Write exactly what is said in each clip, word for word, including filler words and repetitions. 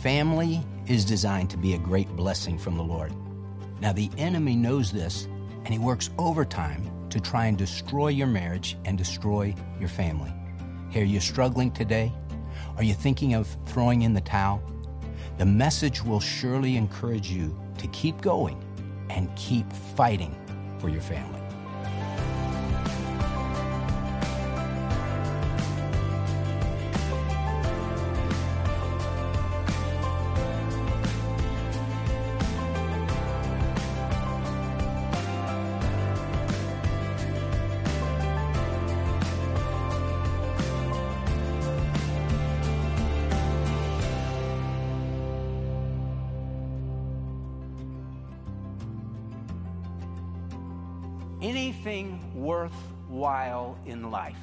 Family is designed to be a great blessing from the Lord. Now, the enemy knows this, and he works overtime to try and destroy your marriage and destroy your family. Hey, are you struggling today? Are you thinking of throwing in the towel? The message will surely encourage you to keep going and keep fighting for your family. Anything worthwhile in life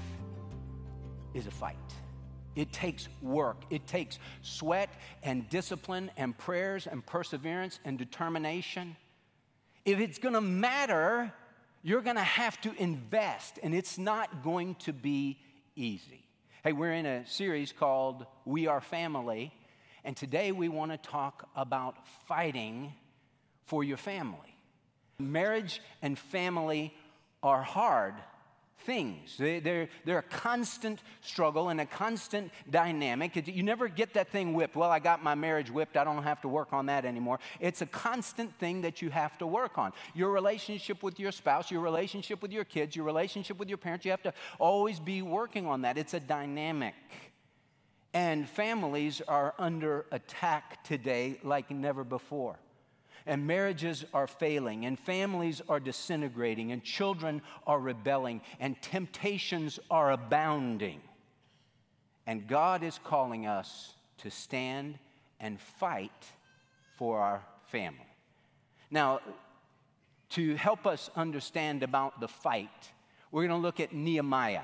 is a fight. It takes work. It takes sweat and discipline and prayers and perseverance and determination. If it's going to matter, you're going to have to invest, and it's not going to be easy. Hey, we're in a series called We Are Family, and today we want to talk about fighting for your family. Marriage and family are hard things. They, they're, they're a constant struggle and a constant dynamic. You never get that thing whipped. Well, I got my marriage whipped. I don't have to work on that anymore. It's a constant thing that you have to work on. Your relationship with your spouse, your relationship with your kids, your relationship with your parents, you have to always be working on that. It's a dynamic. And families are under attack today like never before. And marriages are failing, and families are disintegrating, and children are rebelling, and temptations are abounding. And God is calling us to stand and fight for our family. Now, to help us understand about the fight, we're going to look at Nehemiah.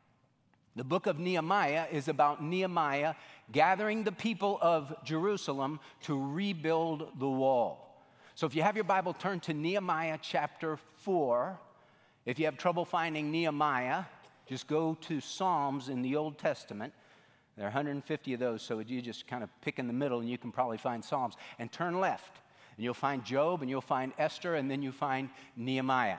The book of Nehemiah is about Nehemiah gathering the people of Jerusalem to rebuild the wall. So if you have your Bible, turn to Nehemiah chapter four. If you have trouble finding Nehemiah, just go to Psalms in the Old Testament. There are one hundred fifty of those, so you just kind of pick in the middle and you can probably find Psalms. And turn left, and you'll find Job, and you'll find Esther, and then you find Nehemiah.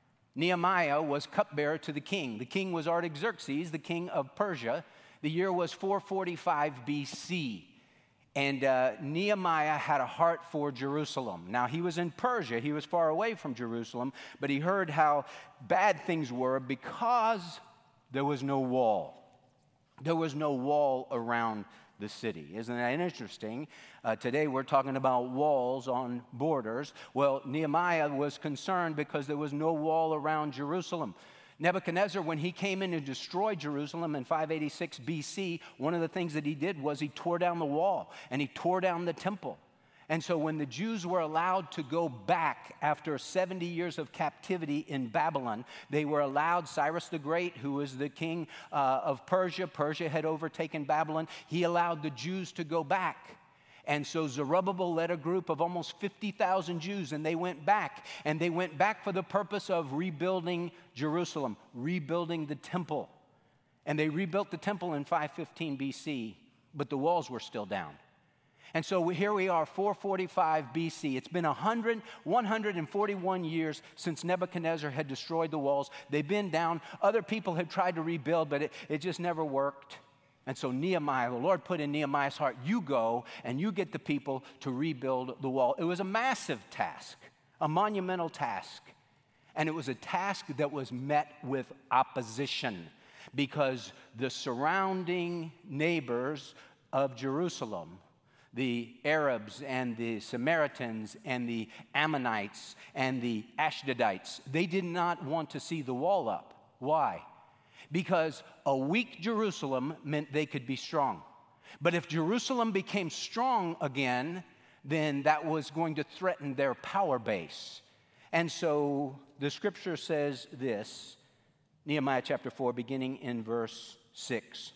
Nehemiah was cupbearer to the king. The king was Artaxerxes, the king of Persia. The year was four forty-five B C. And uh, Nehemiah had a heart for Jerusalem. Now, he was in Persia. He was far away from Jerusalem, but he heard how bad things were because there was no wall. There was no wall around the city. Isn't that interesting? Uh, today we're talking about walls on borders. Well, Nehemiah was concerned because there was no wall around Jerusalem. Nebuchadnezzar, when he came in and destroyed Jerusalem in five eighty-six B C, one of the things that he did was he tore down the wall and he tore down the temple. And so when the Jews were allowed to go back after seventy years of captivity in Babylon, they were allowed, Cyrus the Great, who was the king uh, of Persia, Persia had overtaken Babylon, he allowed the Jews to go back. And so Zerubbabel led a group of almost fifty thousand Jews, and they went back. And they went back for the purpose of rebuilding Jerusalem, rebuilding the temple. And they rebuilt the temple in five fifteen B C, but the walls were still down. And so here we are, four forty-five B C. It's been one hundred, one hundred forty-one years since Nebuchadnezzar had destroyed the walls. They've been down. Other people had tried to rebuild, but it, it just never worked. And so Nehemiah, the Lord put in Nehemiah's heart, you go and you get the people to rebuild the wall. It was a massive task, a monumental task. And it was a task that was met with opposition because the surrounding neighbors of Jerusalem, the Arabs and the Samaritans and the Ammonites and the Ashdodites, they did not want to see the wall up. Why? Because a weak Jerusalem meant they could be strong. But if Jerusalem became strong again, then that was going to threaten their power base. And so the scripture says this, Nehemiah chapter four, beginning in verse six.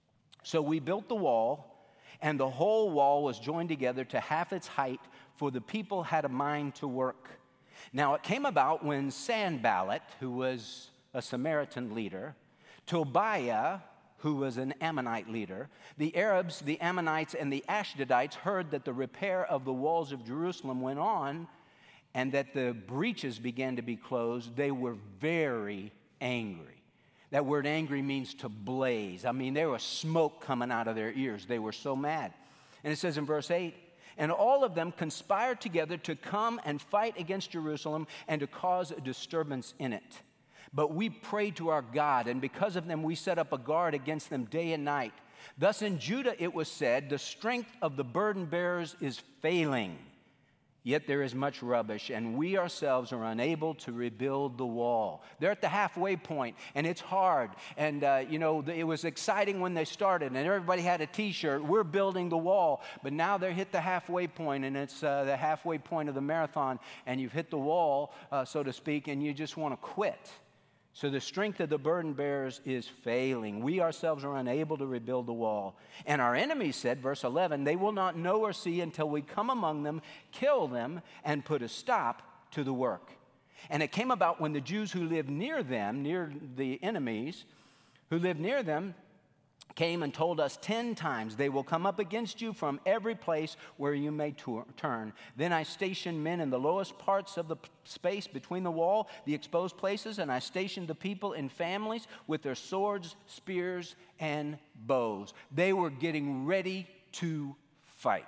So we built the wall, and the whole wall was joined together to half its height, for the people had a mind to work. Now it came about when Sanballat, who was a Samaritan leader, Tobiah, who was an Ammonite leader. The Arabs, the Ammonites, and the Ashdodites heard that the repair of the walls of Jerusalem went on and that the breaches began to be closed. They were very angry. That word angry means to blaze. I mean, there was smoke coming out of their ears. They were so mad. And it says in verse eight, and all of them conspired together to come and fight against Jerusalem and to cause a disturbance in it. But we prayed to our God, and because of them we set up a guard against them day and night. Thus in Judah it was said, the strength of the burden bearers is failing. Yet there is much rubbish, and we ourselves are unable to rebuild the wall. They're at the halfway point, and it's hard. And, uh, you know, it was exciting when they started, and everybody had a T-shirt. We're building the wall. But now they're hit the halfway point, and it's uh, the halfway point of the marathon, and you've hit the wall, uh, so to speak, and you just want to quit. So the strength of the burden bearers is failing. We ourselves are unable to rebuild the wall. And our enemies said, verse eleven, they will not know or see until we come among them, kill them, and put a stop to the work. And it came about when the Jews who lived near them, near the enemies, who lived near them, came and told us ten times, they will come up against you from every place where you may tour, turn. Then I stationed men in the lowest parts of the space between the wall, the exposed places, and I stationed the people in families with their swords, spears, and bows. They were getting ready to fight.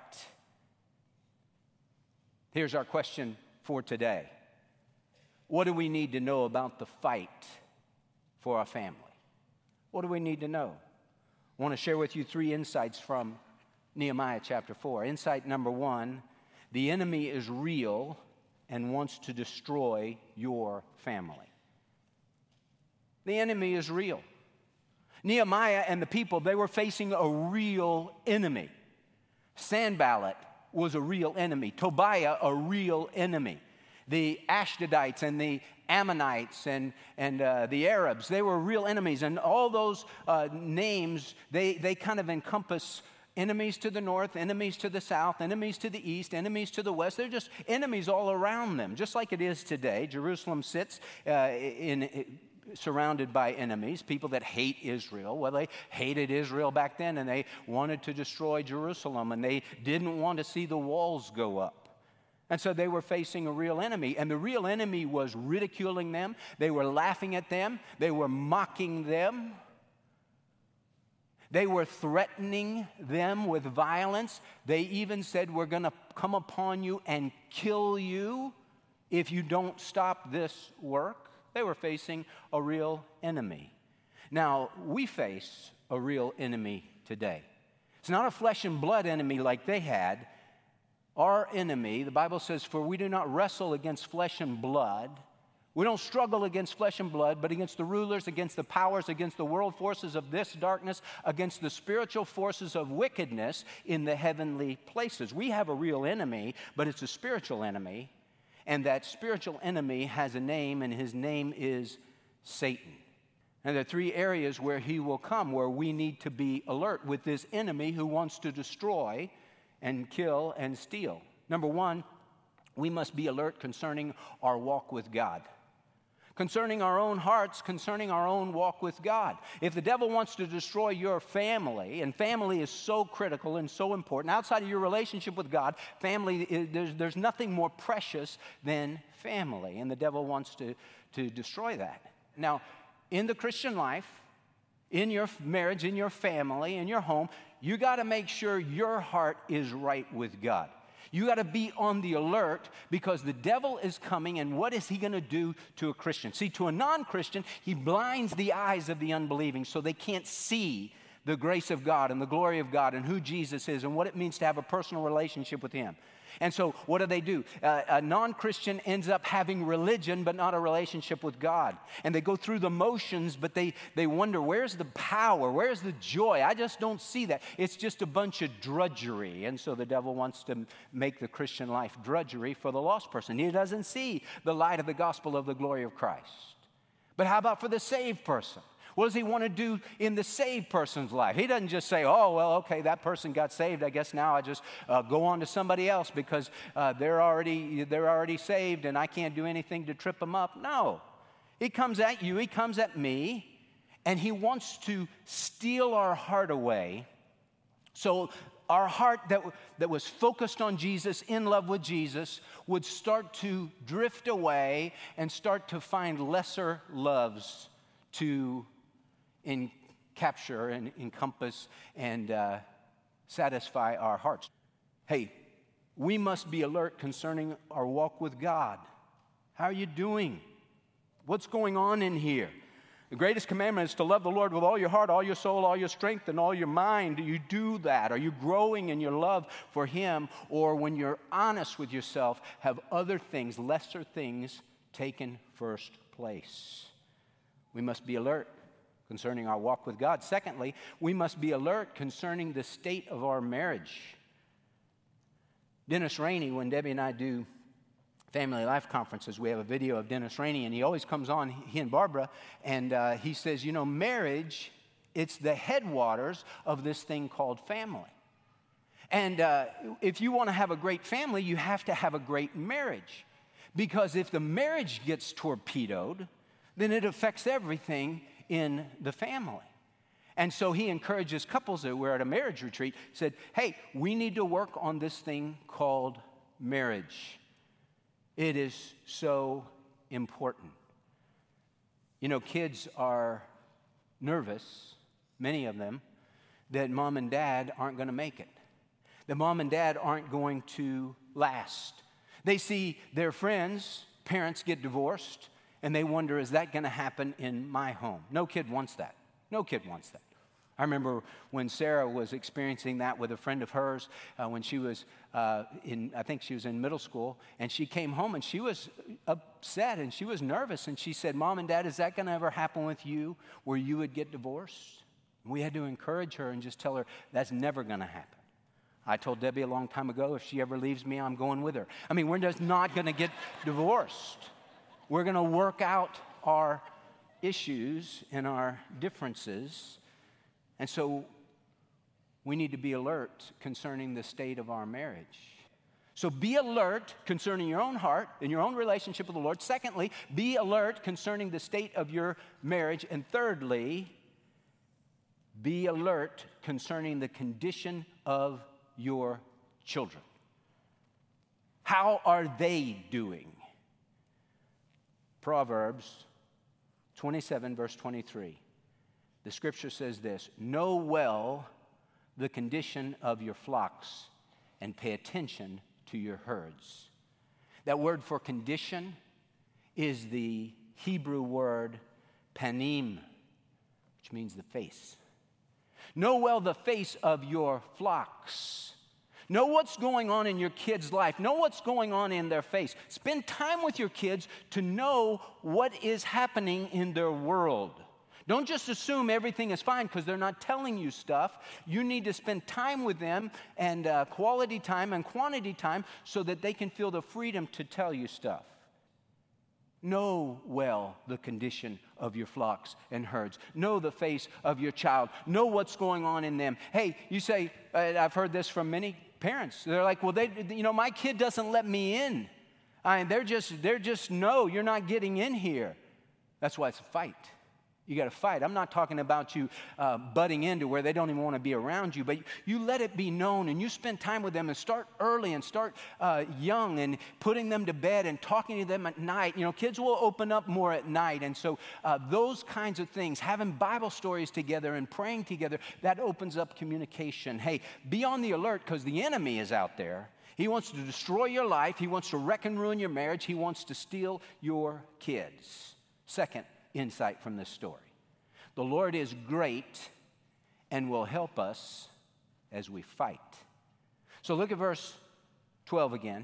Here's our question for today. What do we need to know about the fight for our family? What do we need to know? I want to share with you three insights from Nehemiah chapter four. Insight number one, the enemy is real and wants to destroy your family. The enemy is real. Nehemiah and the people, they were facing a real enemy. Sanballat was a real enemy. Tobiah, a real enemy. The Ashdodites and the Ammonites and, and uh, the Arabs, they were real enemies. And all those uh, names, they, they kind of encompass enemies to the north, enemies to the south, enemies to the east, enemies to the west. They're just enemies all around them, just like it is today. Jerusalem sits uh, in, in surrounded by enemies, people that hate Israel. Well, they hated Israel back then, and they wanted to destroy Jerusalem, and they didn't want to see the walls go up. And so they were facing a real enemy, and the real enemy was ridiculing them. They were laughing at them. They were mocking them. They were threatening them with violence. They even said, we're going to come upon you and kill you if you don't stop this work. They were facing a real enemy. Now, we face a real enemy today. It's not a flesh and blood enemy like they had. Our enemy, the Bible says, for we do not wrestle against flesh and blood. We don't struggle against flesh and blood, but against the rulers, against the powers, against the world forces of this darkness, against the spiritual forces of wickedness in the heavenly places. We have a real enemy, but it's a spiritual enemy. And that spiritual enemy has a name, and his name is Satan. And there are three areas where he will come, where we need to be alert with this enemy who wants to destroy and kill and steal. Number one, we must be alert concerning our walk with God. Concerning our own hearts, concerning our own walk with God. If the devil wants to destroy your family, and family is so critical and so important, outside of your relationship with God, family, is, there's, there's nothing more precious than family, and the devil wants to, to destroy that. Now, in the Christian life, in your marriage, in your family, in your home, you got to make sure your heart is right with God. You got to be on the alert because the devil is coming, and what is he going to do to a Christian? See, to a non-Christian, he blinds the eyes of the unbelieving so they can't see the grace of God and the glory of God and who Jesus is and what it means to have a personal relationship with him. And so what do they do? Uh, a non-Christian ends up having religion but not a relationship with God. And they go through the motions, but they, they wonder, where's the power? Where's the joy? I just don't see that. It's just a bunch of drudgery. And so the devil wants to make the Christian life drudgery for the lost person. He doesn't see the light of the gospel of the glory of Christ. But how about for the saved person? What does he want to do in the saved person's life? He doesn't just say, oh, well, okay, that person got saved. I guess now I just uh, go on to somebody else because uh, they're already they're already saved and I can't do anything to trip them up. No. He comes at you. He comes at me. And he wants to steal our heart away. So our heart that, that was focused on Jesus, in love with Jesus, would start to drift away and start to find lesser loves to in, capture and encompass and uh, satisfy our hearts. Hey, we must be alert concerning our walk with God. How are you doing? What's going on in here? The greatest commandment is to love the Lord with all your heart, all your soul, all your strength, and all your mind. Do you do that? Are you growing in your love for Him? Or when you're honest with yourself, have other things, lesser things, taken first place? We must be alert concerning our walk with God. Secondly, we must be alert concerning the state of our marriage. Dennis Rainey, when Debbie and I do Family Life Conferences, we have a video of Dennis Rainey, and he always comes on, he and Barbara, and uh, he says, you know, marriage, it's the headwaters of this thing called family. And uh, if you want to have a great family, you have to have a great marriage. Because if the marriage gets torpedoed, then it affects everything in the family. And so he encourages couples that were at a marriage retreat, said, hey, we need to work on this thing called marriage. It is so important. You know, kids are nervous, many of them, that mom and dad aren't going to make it. That mom and dad aren't going to last. They see their friends, parents get divorced, and they wonder, is that going to happen in my home? No kid wants that. No kid wants that. I remember when Sarah was experiencing that with a friend of hers uh, when she was uh, in, I think she was in middle school, and she came home and she was upset and she was nervous, and she said, Mom and Dad, is that going to ever happen with you where you would get divorced? And we had to encourage her and just tell her that's never going to happen. I told Debbie a long time ago, if she ever leaves me, I'm going with her. I mean, we're just not going to get divorced. We're going to work out our issues and our differences. And so we need to be alert concerning the state of our marriage. So be alert concerning your own heart and your own relationship with the Lord. Secondly, be alert concerning the state of your marriage. And thirdly, be alert concerning the condition of your children. How are they doing? Proverbs twenty-seven, verse twenty-three. The scripture says this, know well the condition of your flocks and pay attention to your herds. That word for condition is the Hebrew word panim, which means the face. Know well the face of your flocks. Know what's going on in your kids' life. Know what's going on in their face. Spend time with your kids to know what is happening in their world. Don't just assume everything is fine because they're not telling you stuff. You need to spend time with them, and uh, quality time and quantity time, so that they can feel the freedom to tell you stuff. Know well the condition of your flocks and herds. Know the face of your child. Know what's going on in them. Hey, you say, uh, I've heard this from many parents. They're like, well, they, you know, my kid doesn't let me in. I mean, they're just, they're just, no, you're not getting in here. That's why it's a fight. You got to fight. I'm not talking about you uh, butting into where they don't even want to be around you, but you let it be known, and you spend time with them and start early and start uh, young and putting them to bed and talking to them at night. You know, kids will open up more at night, and so uh, those kinds of things, having Bible stories together and praying together, that opens up communication. Hey, be on the alert because the enemy is out there. He wants to destroy your life. He wants to wreck and ruin your marriage. He wants to steal your kids. Second insight from this story. The Lord is great and will help us as we fight. So look at verse twelve again.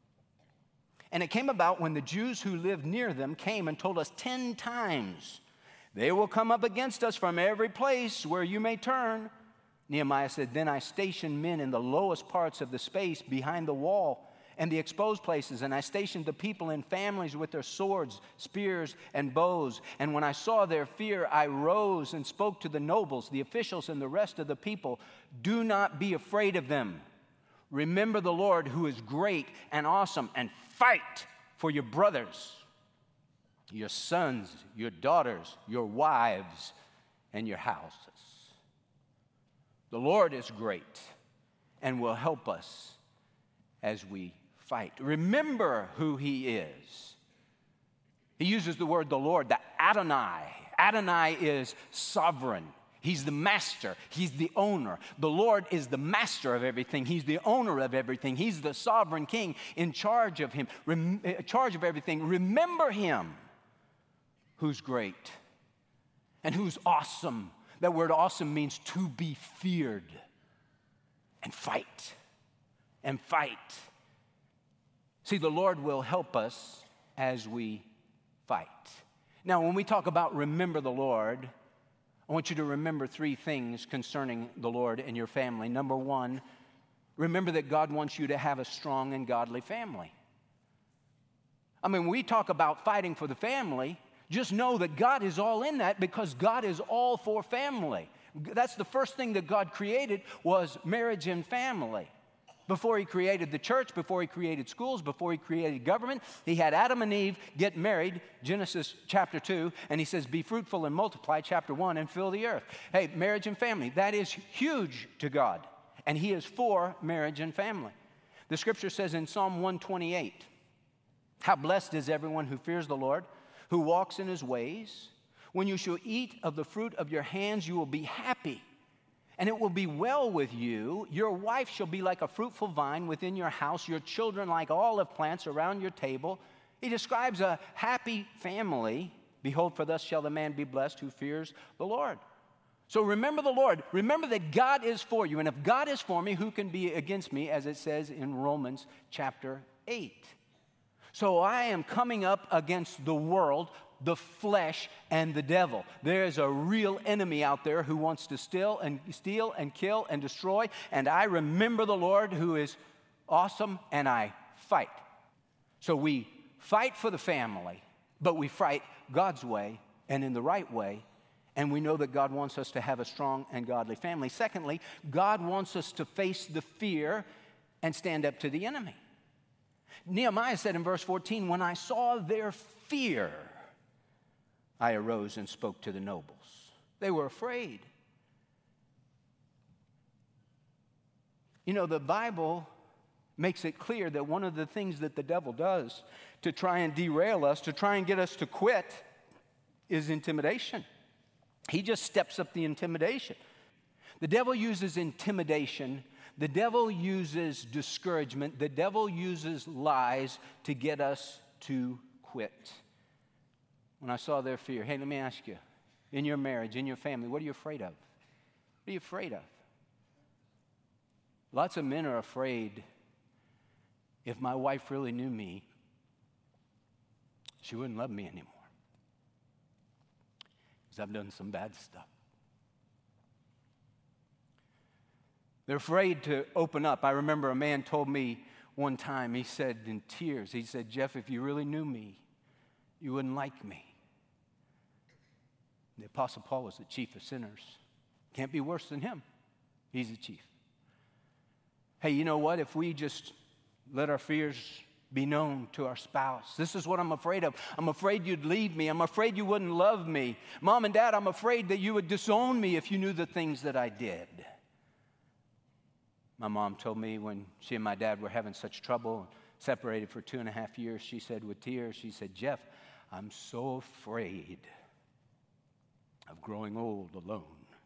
And it came about when the Jews who lived near them came and told us ten times, they will come up against us from every place where you may turn. Nehemiah said, then I stationed men in the lowest parts of the space behind the wall and the exposed places, and I stationed the people in families with their swords, spears, and bows. And when I saw their fear, I rose and spoke to the nobles, the officials, and the rest of the people. Do not be afraid of them. Remember the Lord who is great and awesome, and fight for your brothers, your sons, your daughters, your wives, and your houses. The Lord is great and will help us as we fight. Remember who He is. He uses the word the Lord, the Adonai. Adonai is sovereign. He's the master. He's the owner. The Lord is the master of everything. He's the owner of everything. He's the sovereign king in charge of him, rem- in charge of everything. Remember Him who's great and who's awesome. That word awesome means to be feared. And fight. And fight. See, the Lord will help us as we fight. Now, when we talk about remember the Lord, I want you to remember three things concerning the Lord and your family. Number one, remember that God wants you to have a strong and godly family. I mean, when we talk about fighting for the family, just know that God is all in that because God is all for family. That's the first thing that God created was marriage and family. Before He created the church, before He created schools, before He created government, He had Adam and Eve get married, Genesis chapter two, and He says, be fruitful and multiply, chapter one, and fill the earth. Hey, marriage and family, that is huge to God, and He is for marriage and family. The scripture says in Psalm one twenty-eight, how blessed is everyone who fears the Lord, who walks in His ways. When you shall eat of the fruit of your hands, you will be happy. And it will be well with you. Your wife shall be like a fruitful vine within your house, your children like olive plants around your table. He describes a happy family. Behold, for thus shall the man be blessed who fears the Lord. So remember the Lord. Remember that God is for you. And if God is for me, who can be against me, as it says in Romans chapter eight. So I am coming up against the world, the flesh, and the devil. There's a real enemy out there who wants to steal and steal and kill and destroy. And I remember the Lord who is awesome, and I fight. So we fight for the family, but we fight God's way and in the right way. And we know that God wants us to have a strong and godly family. Secondly, God wants us to face the fear and stand up to the enemy. Nehemiah said in verse fourteen, when I saw their fear, I arose and spoke to the nobles. They were afraid. You know, the Bible makes it clear that one of the things that the devil does to try and derail us, to try and get us to quit, is intimidation. He just steps up the intimidation. The devil uses intimidation. The devil uses discouragement. The devil uses lies to get us to quit. When I saw their fear, hey, let me ask you, in your marriage, in your family, what are you afraid of? What are you afraid of? Lots of men are afraid, if my wife really knew me, she wouldn't love me anymore. Because I've done some bad stuff. They're afraid to open up. I remember a man told me one time, he said in tears, he said, Jeff, if you really knew me, you wouldn't like me. The Apostle Paul was the chief of sinners. Can't be worse than him. He's the chief. Hey, you know what? If we just let our fears be known to our spouse. This is what I'm afraid of. I'm afraid you'd leave me. I'm afraid you wouldn't love me. Mom and Dad, I'm afraid that you would disown me if you knew the things that I did. My mom told me when she and my dad were having such trouble, separated for two and a half years, she said with tears, she said, Jeff, I'm so afraid of growing old alone.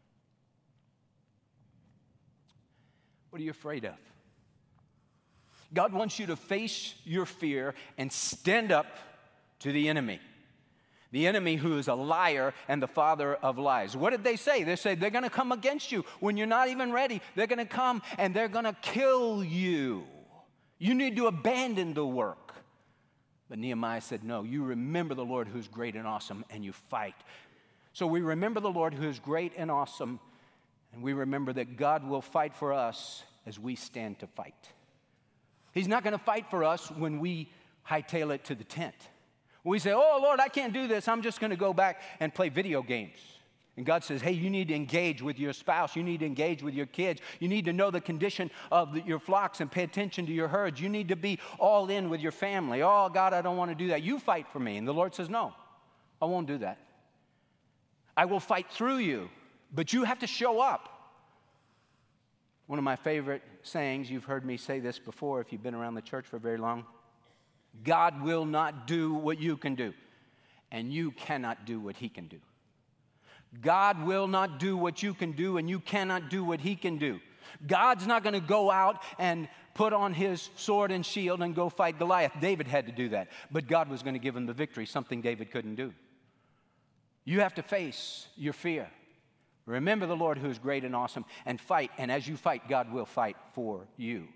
What are you afraid of? God wants you to face your fear and stand up to the enemy. The enemy who is a liar and the father of lies. What did they say? They said they're going to come against you when you're not even ready. They're going to come and they're going to kill you. You need to abandon the work. But Nehemiah said, no, you remember the Lord who's great and awesome, and you fight. So we remember the Lord who is great and awesome, and we remember that God will fight for us as we stand to fight. He's not going to fight for us when we hightail it to the tent. When we say, oh, Lord, I can't do this. I'm just going to go back and play video games. And God says, hey, you need to engage with your spouse. You need to engage with your kids. You need to know the condition of the, your flocks and pay attention to your herds. You need to be all in with your family. Oh, God, I don't want to do that. You fight for me. And the Lord says, no, I won't do that. I will fight through you, but you have to show up. One of my favorite sayings, you've heard me say this before if you've been around the church for very long, God will not do what you can do, and you cannot do what he can do. God will not do what you can do, and you cannot do what he can do. God's not going to go out and put on his sword and shield and go fight Goliath. David had to do that, but God was going to give him the victory, something David couldn't do. You have to face your fear. Remember the Lord who is great and awesome, and fight. And as you fight, God will fight for you.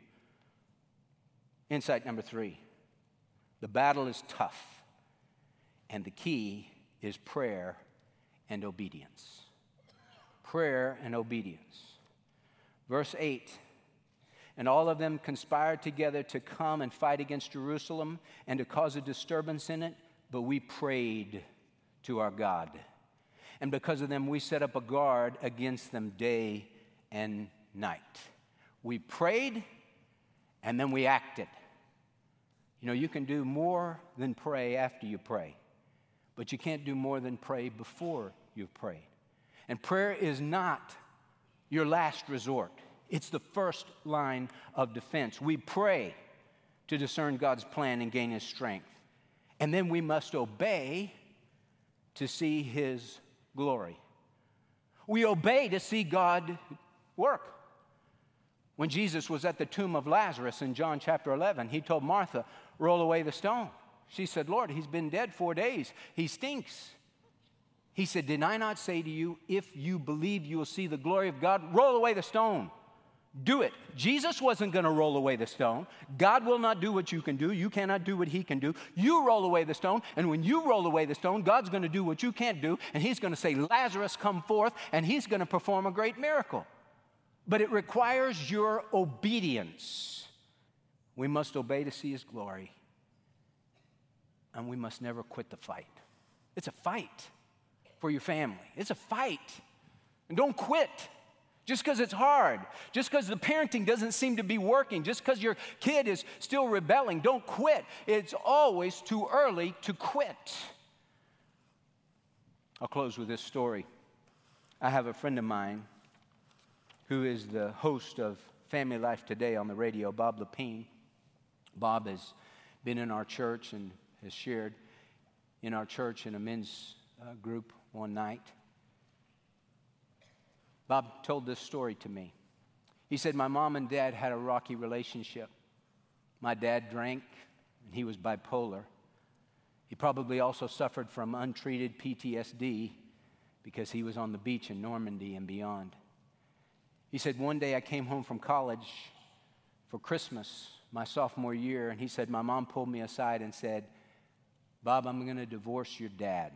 Insight number three. The battle is tough, and the key is prayer and obedience. Prayer and obedience. Verse eight. And all of them conspired together to come and fight against Jerusalem and to cause a disturbance in it, but we prayed to our God. And because of them, we set up a guard against them day and night. We prayed, and then we acted. You know, you can do more than pray after you pray, but you can't do more than pray before you've prayed. And prayer is not your last resort. It's the first line of defense. We pray to discern God's plan and gain his strength. And then we must obey to see his glory. We obey to see God work. When Jesus was at the tomb of Lazarus in John chapter eleven, he told Martha, roll away the stone. She said, Lord, he's been dead four days. He stinks. He said, did I not say to you, if you believe you will see the glory of God, roll away the stone. Do it. Jesus wasn't going to roll away the stone. God will not do what you can do. You cannot do what he can do. You roll away the stone, and when you roll away the stone, God's going to do what you can't do, and he's going to say, Lazarus, come forth, and he's going to perform a great miracle. But it requires your obedience. We must obey to see his glory, and we must never quit the fight. It's a fight for your family. It's a fight. And don't quit. Just because it's hard, just because the parenting doesn't seem to be working, just because your kid is still rebelling, don't quit. It's always too early to quit. I'll close with this story. I have a friend of mine who is the host of Family Life Today on the radio, Bob Lepine. Bob has been in our church and has shared in our church in a men's uh, group one night. Bob told this story to me. He said, my mom and dad had a rocky relationship. My dad drank, and he was bipolar. He probably also suffered from untreated P T S D because he was on the beach in Normandy and beyond. He said, one day I came home from college for Christmas, my sophomore year, and he said, my mom pulled me aside and said, Bob, I'm going to divorce your dad.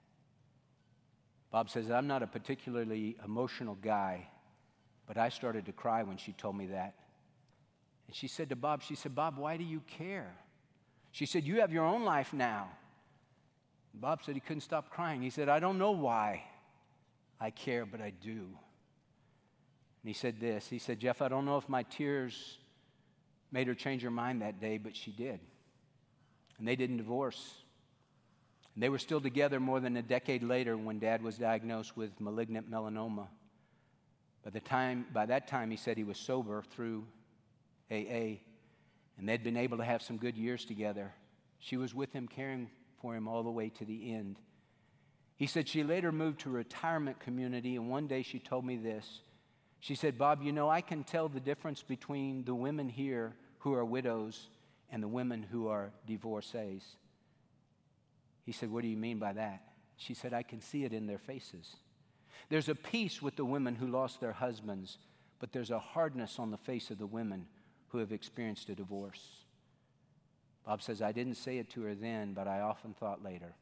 Bob says, I'm not a particularly emotional guy, but I started to cry when she told me that. And she said to Bob, she said, Bob, why do you care? She said, you have your own life now. And Bob said he couldn't stop crying. He said, I don't know why I care, but I do. And he said this, he said, Jeff, I don't know if my tears made her change her mind that day, but she did. And they didn't divorce. And they were still together more than a decade later when Dad was diagnosed with malignant melanoma. By the time, by that time, he said he was sober through A A, and they'd been able to have some good years together. She was with him, caring for him all the way to the end. He said she later moved to a retirement community, and one day she told me this. She said, Bob, you know, I can tell the difference between the women here who are widows and the women who are divorcees. He said, what do you mean by that? She said, I can see it in their faces. There's a peace with the women who lost their husbands, but there's a hardness on the face of the women who have experienced a divorce. Bob says, I didn't say it to her then, but I often thought later.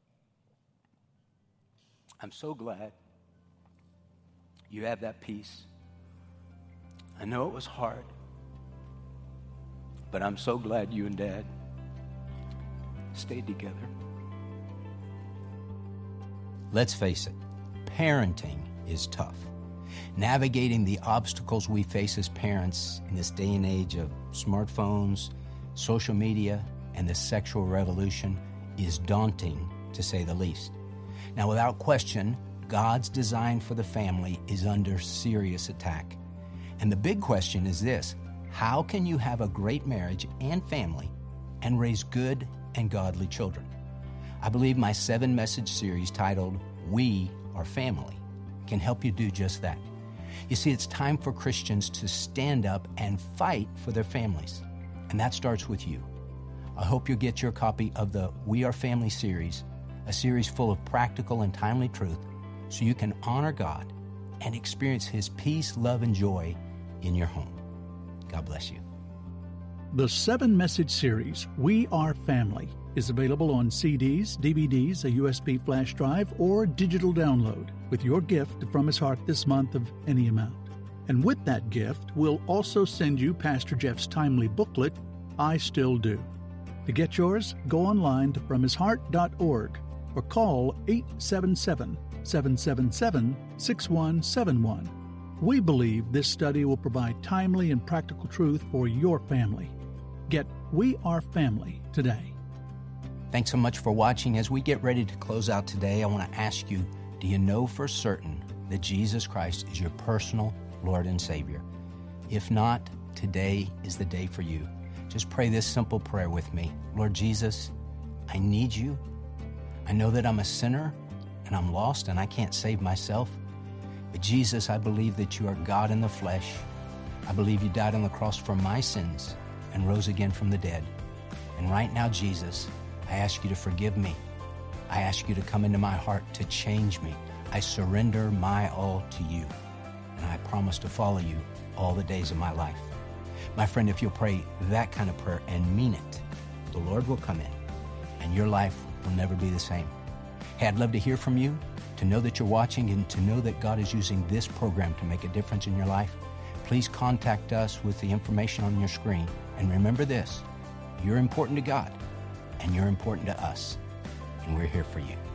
I'm so glad you have that peace. I know it was hard, but I'm so glad you and Dad stayed together. Let's face it, parenting is tough. Navigating the obstacles we face as parents in this day and age of smartphones, social media, and the sexual revolution is daunting, to say the least. Now, without question, God's design for the family is under serious attack. And the big question is this: how can you have a great marriage and family and raise good and godly children? I believe my seven-message series titled We Are Family can help you do just that. You see, it's time for Christians to stand up and fight for their families. And that starts with you. I hope you'll get your copy of the We Are Family series, a series full of practical and timely truth, so you can honor God and experience His peace, love, and joy in your home. God bless you. The seven-message series, We Are Family, is available on C Ds, D V Ds, a U S B flash drive, or digital download with your gift from His heart this month of any amount. And with that gift, we'll also send you Pastor Jeff's timely booklet, I Still Do. To get yours, go online to from his heart dot org or call eight seven seven, seven seven seven, six one seven one. We believe this study will provide timely and practical truth for your family. Get We Are Family today. Thanks so much for watching. As we get ready to close out today, I want to ask you, do you know for certain that Jesus Christ is your personal Lord and Savior? If not, today is the day for you. Just pray this simple prayer with me. Lord Jesus, I need you. I know that I'm a sinner and I'm lost and I can't save myself. But Jesus, I believe that you are God in the flesh. I believe you died on the cross for my sins and rose again from the dead. And right now, Jesus, I ask you to forgive me. I ask you to come into my heart to change me. I surrender my all to you. And I promise to follow you all the days of my life. My friend, if you'll pray that kind of prayer and mean it, the Lord will come in and your life will never be the same. Hey, I'd love to hear from you, to know that you're watching and to know that God is using this program to make a difference in your life. Please contact us with the information on your screen. And remember this, you're important to God and you're important to us, and we're here for you.